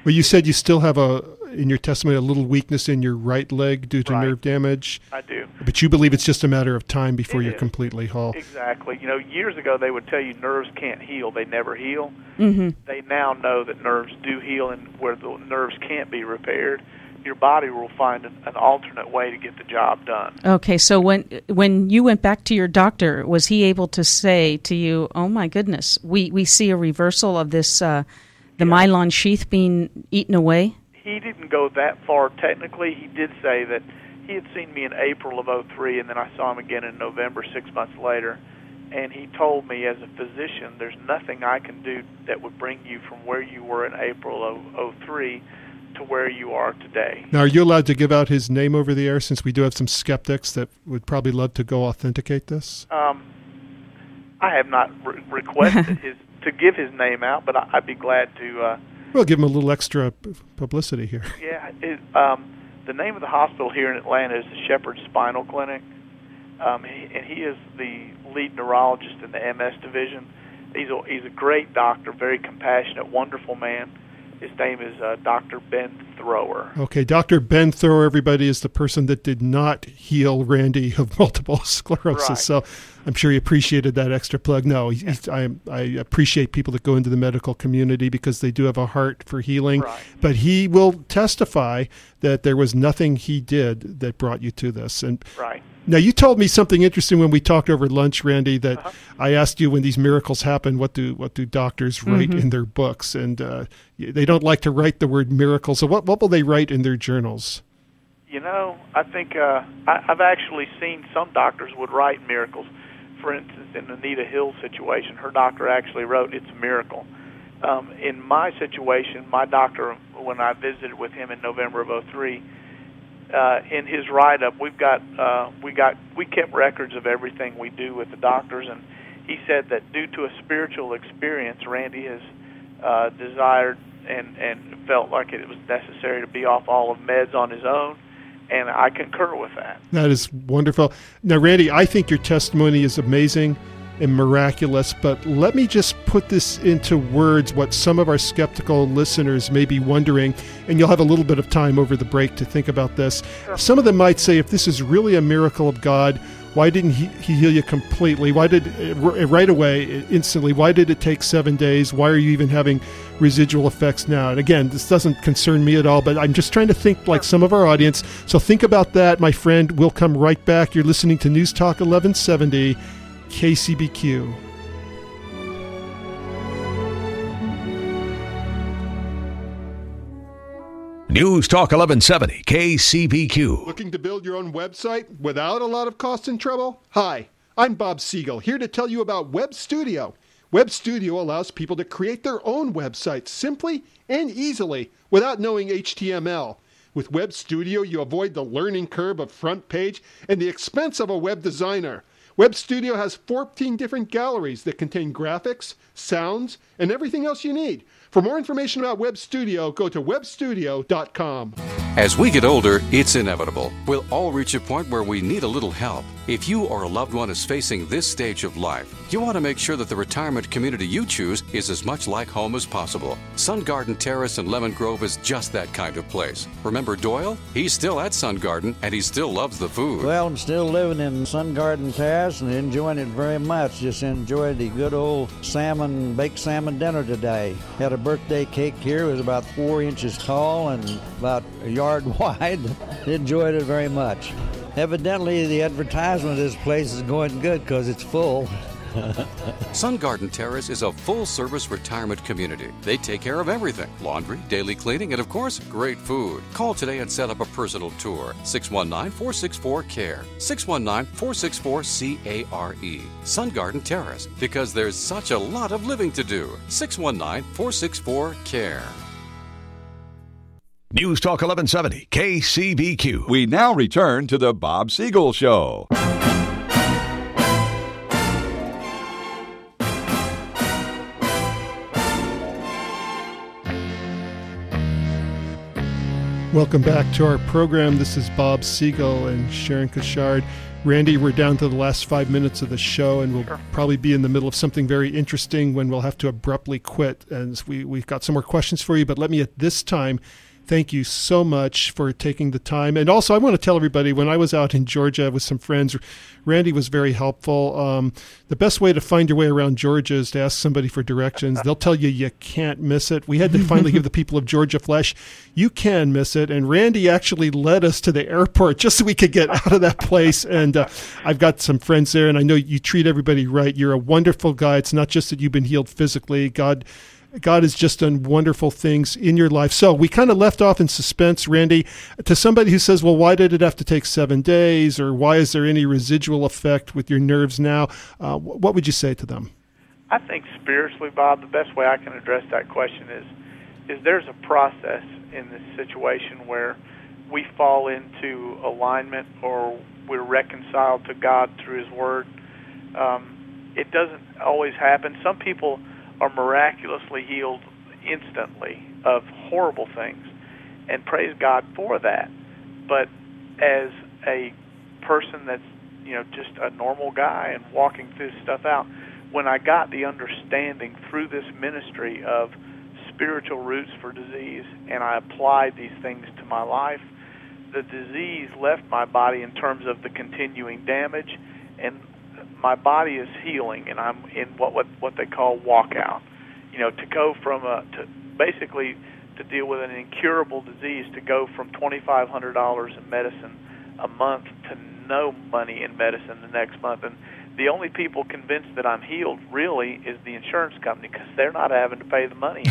Well, you said you still have in your testimony, a little weakness in your right leg due to nerve damage. I do. But you believe it's just a matter of time before you're is. completely whole. Exactly. Years ago they would tell you nerves can't heal. They never heal. Mm-hmm. They now know that nerves do heal, and where the nerves can't be repaired, your body will find an alternate way to get the job done. Okay, so when you went back to your doctor, was he able to say to you, "Oh my goodness, we see a reversal of this the myelin sheath being eaten away"? He didn't go that far technically. He did say that he had seen me in April of 2003, and then I saw him again in November, 6 months later. And he told me, as a physician, there's nothing I can do that would bring you from where you were in April of 2003 to where you are today. Now, are you allowed to give out his name over the air, since we do have some skeptics that would probably love to go authenticate this? I have not requested to give his name out, but I'd be glad to... We'll give him a little extra publicity here. Yeah, the name of the hospital here in Atlanta is the Shepherd Spinal Clinic, and he is the lead neurologist in the MS division. He's a great doctor, very compassionate, wonderful man. His name is Dr. Ben Thrower. Okay, Dr. Ben Thrower, everybody, is the person that did not heal Randy of multiple sclerosis. Right. So I'm sure he appreciated that extra plug. No, I appreciate people that go into the medical community because they do have a heart for healing. Right. But he will testify that there was nothing he did that brought you to this. And right. Now, you told me something interesting when we talked over lunch, Randy, that I asked you, when these miracles happen, what do doctors write in their books? And they don't like to write the word miracle. So what will they write in their journals? I think I've actually seen some doctors would write miracles. For instance, in Anita Hill's situation, her doctor actually wrote, "It's a miracle." In my situation, my doctor, when I visited with him in November of 2003, in his write-up, we kept records of everything we do with the doctors, and he said that due to a spiritual experience, Randy has desired and felt like it was necessary to be off all of meds on his own, and I concur with that. That is wonderful. Now, Randy, I think your testimony is amazing and miraculous, but let me just put this into words, what some of our skeptical listeners may be wondering, and you'll have a little bit of time over the break to think about this. Sure. Some of them might say, if this is really a miracle of God, why didn't he heal you completely? Why did right away, instantly? Why did it take 7 days? Why are you even having residual effects now? And again, this doesn't concern me at all, but I'm just trying to think like some of our audience. So think about that, my friend. We'll come right back. You're listening to News Talk 1170. KCBQ. News Talk 1170, KCBQ. Looking to build your own website without a lot of cost and trouble? Hi, I'm Bob Siegel, here to tell you about Web Studio. Web Studio allows people to create their own websites simply and easily without knowing HTML. With Web Studio, you avoid the learning curve of front page and the expense of a web designer. Web Studio has 14 different galleries that contain graphics, sounds, and everything else you need. For more information about Web Studio, go to webstudio.com. As we get older, it's inevitable. We'll all reach a point where we need a little help. If you or a loved one is facing this stage of life, you want to make sure that the retirement community you choose is as much like home as possible. Sun Garden Terrace in Lemon Grove is just that kind of place. Remember Doyle? He's still at Sun Garden, and he still loves the food. Well, I'm still living in Sun Garden Terrace and enjoying it very much. Just enjoyed the good old baked salmon dinner today. Had a birthday cake here. It was about 4 inches tall and about a yard wide. Enjoyed it very much. Evidently, the advertisement of this place is going good because it's full. Sun Garden Terrace is a full-service retirement community. They take care of everything: laundry, daily cleaning, and of course, great food. Call today and set up a personal tour. 619-464-CARE. 619-464-CARE. Sun Garden Terrace, because there's such a lot of living to do. 619-464-CARE. News Talk 1170, KCBQ. We now return to the Bob Siegel Show. Welcome back to our program. This is Bob Siegel and Sharon Kashard. Randy, we're down to the last 5 minutes of the show, and we'll probably be in the middle of something very interesting when we'll have to abruptly quit. And we've got some more questions for you, but let me at this time thank you so much for taking the time. And also, I want to tell everybody, when I was out in Georgia with some friends, Randy was very helpful. The best way to find your way around Georgia is to ask somebody for directions. They'll tell you you can't miss it. We had to finally give the people of Georgia flesh. You can miss it. And Randy actually led us to the airport just so we could get out of that place. And I've got some friends there, and I know you treat everybody right. You're a wonderful guy. It's not just that you've been healed physically. God has just done wonderful things in your life. So we kind of left off in suspense, Randy, to somebody who says, well, why did it have to take 7 days? Or why is there any residual effect with your nerves now? What would you say to them? I think spiritually, Bob, the best way I can address that question is there's a process in this situation where we fall into alignment or we're reconciled to God through His Word. It doesn't always happen. Some people are miraculously healed instantly of horrible things, and praise God for that. But as a person that's just a normal guy and walking through stuff out, when I got the understanding through this ministry of spiritual roots for disease, and I applied these things to my life, the disease left my body in terms of the continuing damage, and my body is healing, and I'm in what they call walkout. To go from basically to deal with an incurable disease, to go from $2,500 in medicine a month to no money in medicine the next month. And the only people convinced that I'm healed really is the insurance company, because they're not having to pay the money.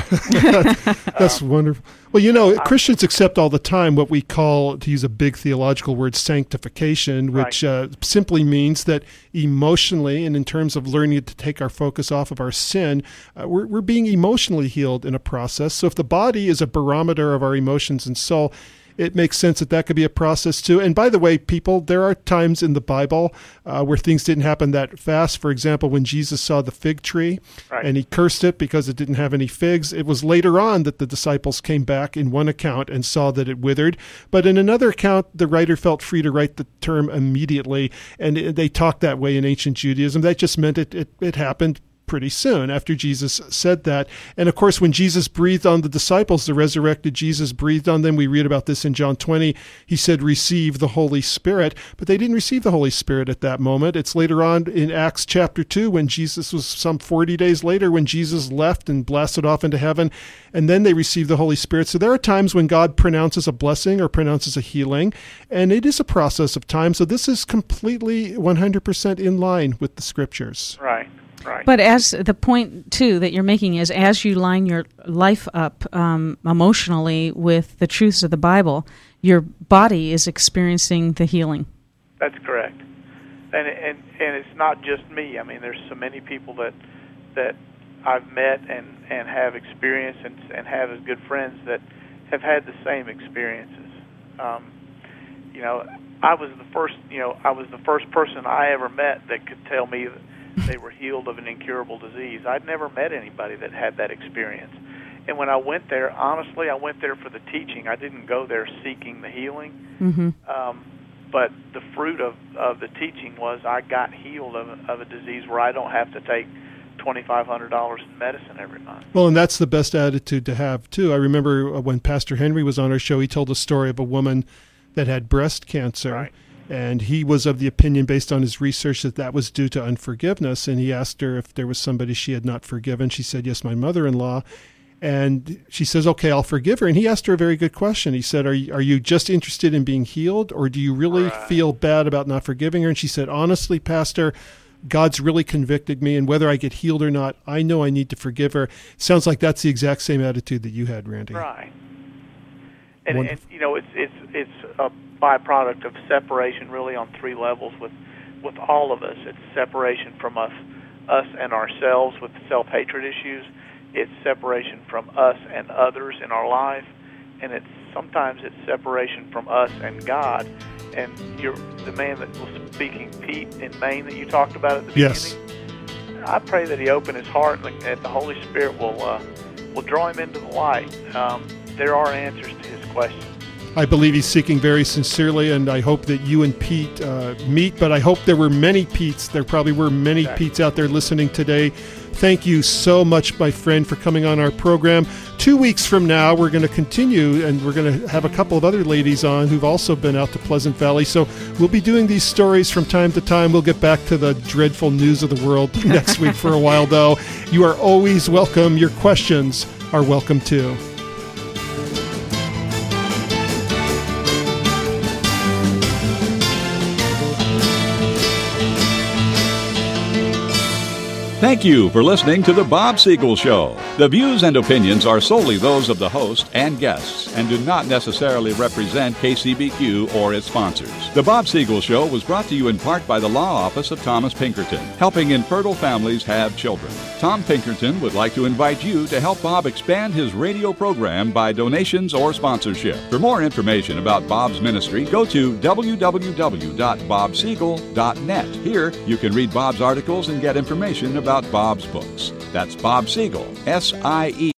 That's wonderful. Well, Christians accept all the time what we call, to use a big theological word, sanctification, which simply means that emotionally and in terms of learning to take our focus off of our sin, we're being emotionally healed in a process. So if the body is a barometer of our emotions and soul, it makes sense that could be a process too. And by the way, people, there are times in the Bible where things didn't happen that fast. For example, when Jesus saw the fig tree and he cursed it because it didn't have any figs, it was later on that the disciples came back in one account and saw that it withered. But in another account, the writer felt free to write the term immediately, and they talked that way in ancient Judaism. That just meant it happened pretty soon after Jesus said that. And of course, when Jesus breathed on the disciples, the resurrected Jesus breathed on them. We read about this in John 20. He said, receive the Holy Spirit. But they didn't receive the Holy Spirit at that moment. It's later on in Acts chapter 2 when Jesus was some 40 days later when Jesus left and blasted off into heaven. And then they received the Holy Spirit. So there are times when God pronounces a blessing or pronounces a healing. And it is a process of time. So this is completely 100% in line with the Scriptures. Right. Right. But as the point, too, that you're making is as you line your life up emotionally with the truths of the Bible, your body is experiencing the healing. That's correct. And it's not just me. I mean, there's so many people that I've met and have experienced and have as good friends that have had the same experiences. I was the first person I ever met that could tell me that they were healed of an incurable disease. I'd never met anybody that had that experience. And when I went there, honestly, I went there for the teaching. I didn't go there seeking the healing. Mm-hmm. But the fruit of the teaching was I got healed of a disease where I don't have to take $2,500 in medicine every month. Well, and that's the best attitude to have, too. I remember when Pastor Henry was on our show, he told a story of a woman that had breast cancer. Right. And he was of the opinion, based on his research, that was due to unforgiveness. And he asked her if there was somebody she had not forgiven. She said, yes, my mother-in-law. And she says, okay, I'll forgive her. And he asked her a very good question. He said, are you just interested in being healed, or do you really feel bad about not forgiving her? And she said, honestly, Pastor, God's really convicted me, and whether I get healed or not, I know I need to forgive her. Sounds like that's the exact same attitude that you had, Randy. Right. And it's a byproduct of separation really on three levels with all of us. It's separation from us and ourselves with self-hatred issues. It's separation from us and others in our life. And sometimes it's separation from us and God. And the man that was speaking, Pete, in Maine, that you talked about at the beginning. I pray that he open his heart and that the Holy Spirit will draw him into the light. There are answers to his questions. I believe he's seeking very sincerely, and I hope that you and Pete meet, but I hope there were many Petes. There probably were many Petes out there listening today. Thank you so much, my friend, for coming on our program. 2 weeks from now, we're going to continue, and we're going to have a couple of other ladies on who've also been out to Pleasant Valley. So we'll be doing these stories from time to time. We'll get back to the dreadful news of the world next week for a while, though. You are always welcome. Your questions are welcome, too. Thank you for listening to The Bob Siegel Show. The views and opinions are solely those of the host and guests and do not necessarily represent KCBQ or its sponsors. The Bob Siegel Show was brought to you in part by the Law Office of Thomas Pinkerton, helping infertile families have children. Tom Pinkerton would like to invite you to help Bob expand his radio program by donations or sponsorship. For more information about Bob's ministry, go to www.bobsiegel.net. Here, you can read Bob's articles and get information about Bob's books. That's Bob Siegel, S-I-E